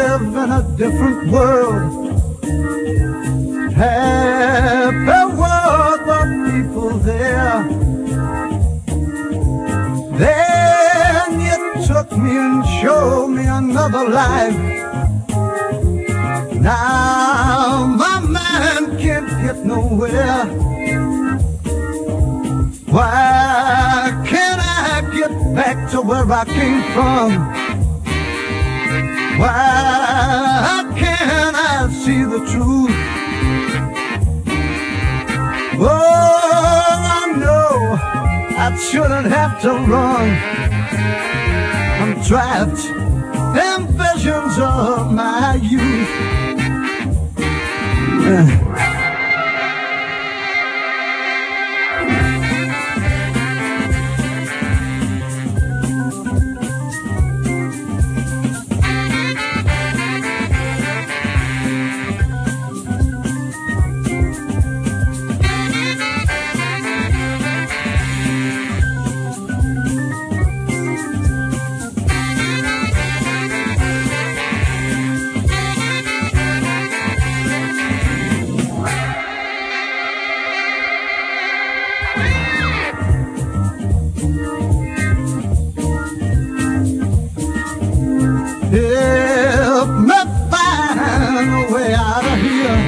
live in a different world. Happy were the people there. Then you took me and showed me another life. Now my mind can't get nowhere. Why can't I get back to where I came from? Why can't I see the truth? Oh, I know I shouldn't have to run. I'm trapped in visions of my youth. Help me find a way out of here.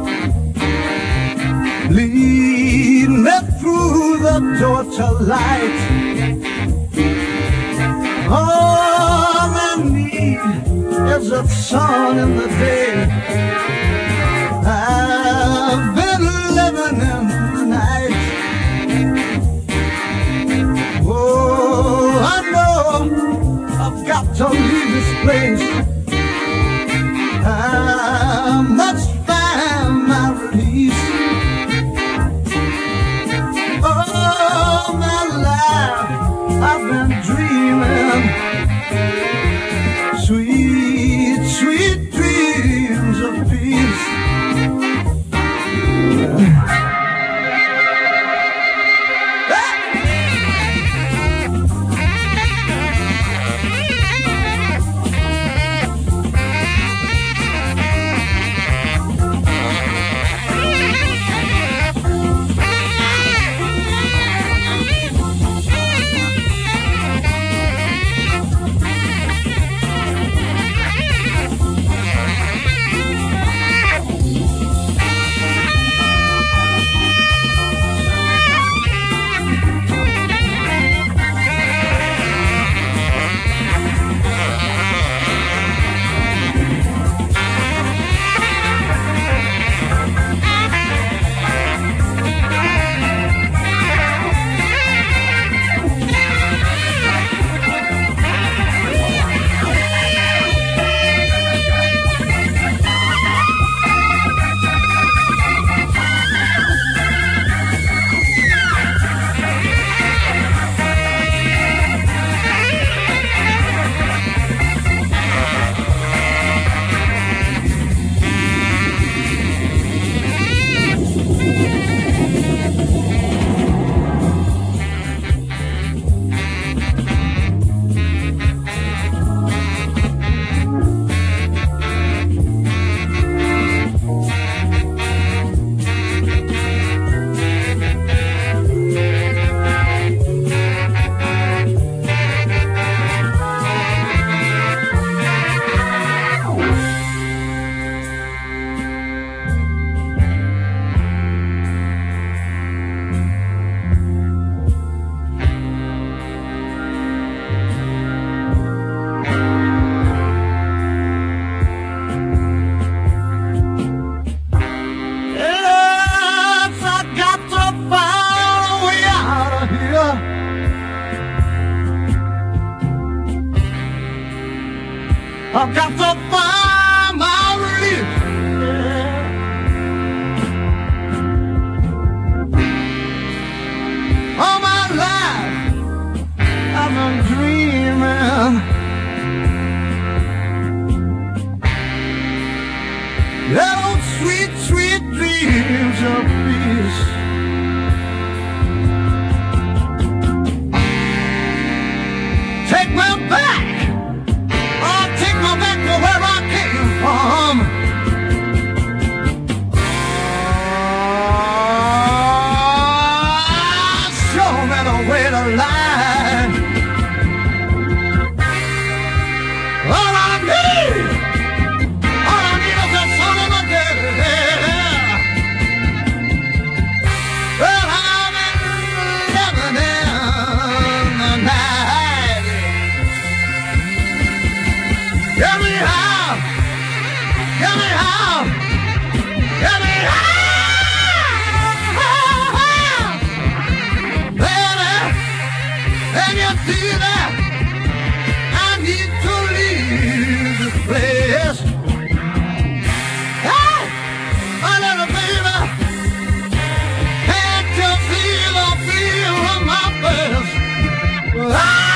Lead me through the door to light. All I need is a sun in the day. I've been living in the night. Oh, I know I've got to leave this place. I must find my release. All my life I've been dreaming sweet, sweet dreams of peace.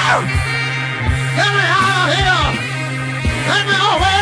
Get me out of here! Take me away!